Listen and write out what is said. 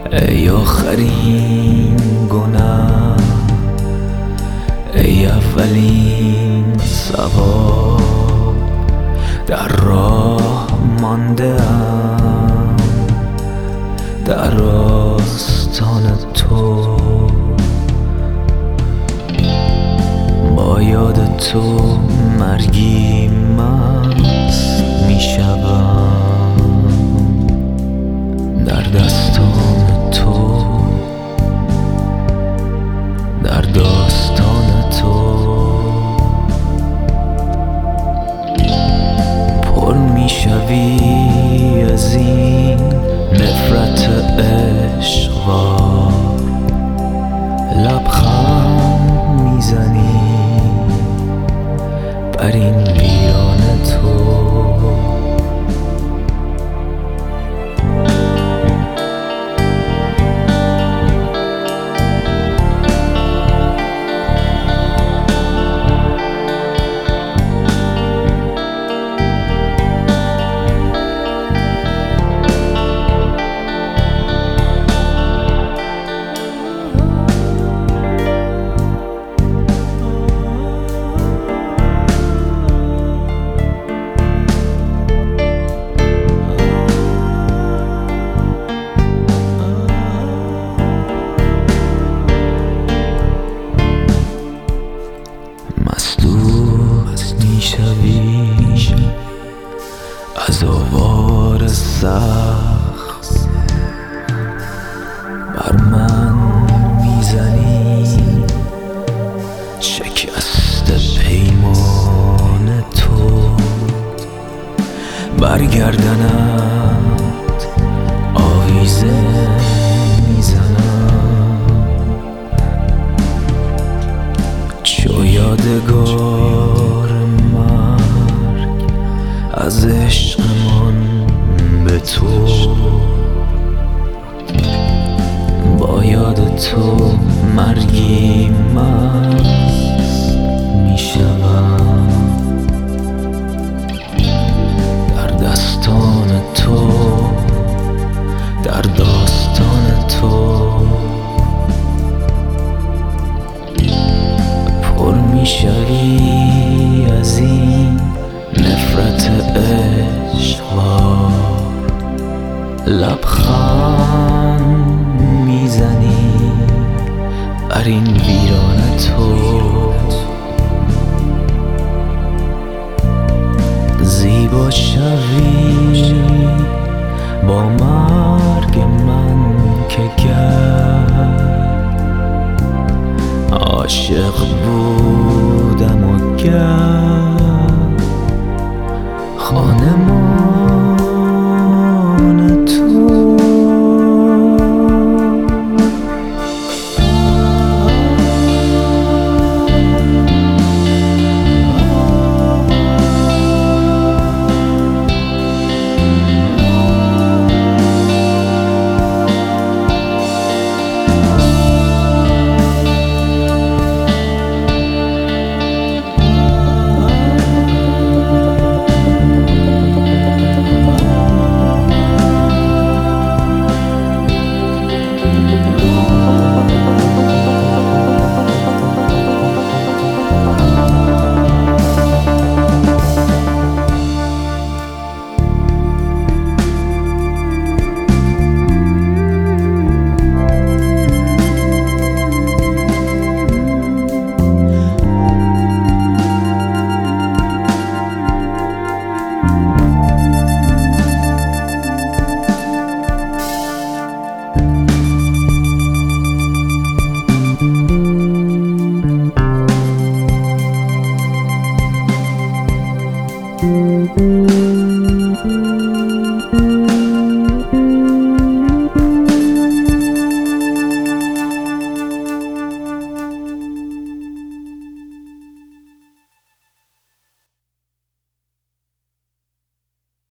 ای آخرین گناه، ای اولین سوار، در راه مانده ام در آستان تو. با یاد تو مرگی مست می شوم در دستان تو، در داستان تو. پر می شوی از این نفرت عشق‌وار، لبخند میزنی بر این ویران تو. میشوی از آوار سخت، بر من میزنی شکست پیمان تو. برگردنت آویزه میزنم چو یادگار از عشقمان به تو. با یاد تو مرگی مست می شوم در دستان تو، در داستان تو. پر می شوی از این نفرت عشق‌وار، لبخند میزنی بر این ویران تو. زیبا شوی با مرگ من که کرد، عاشق بودم و کرد خانمان تو. Thank you.